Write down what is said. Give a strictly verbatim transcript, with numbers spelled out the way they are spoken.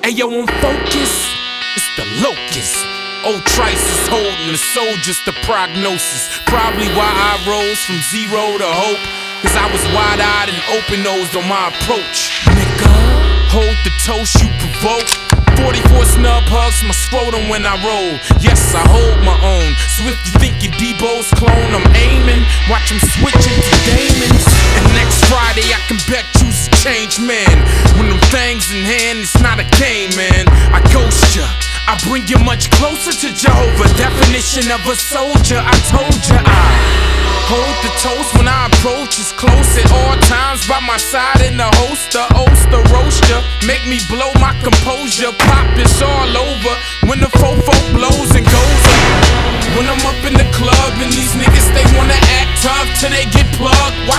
Ayo, I'm focused, it's the locust. Old Trice is holding the soldiers, the prognosis. Probably why I rose from zero to hope, cause I was wide-eyed and open-nosed on my approach. Nigga, hold the toast you provoke. forty-four snub hugs my scrotum when I roll. Yes, I hold my own. So if you think you're Debo's clone, I'm aiming. Watch him switch into Damons. And next Friday I can bet you's a changed man. When them things in hand, it's not a game, man. I ghost ya, I bring you much closer to Jehovah. Definition of a soldier, I told ya I hold the toast when I approach. It's close at all times, by my side in the holster. Oster, roaster, make me blow my composure. Pop is all over when the fofo blows and goes up. When I'm up in the club and these niggas, they wanna act tough till they get plugged. Watch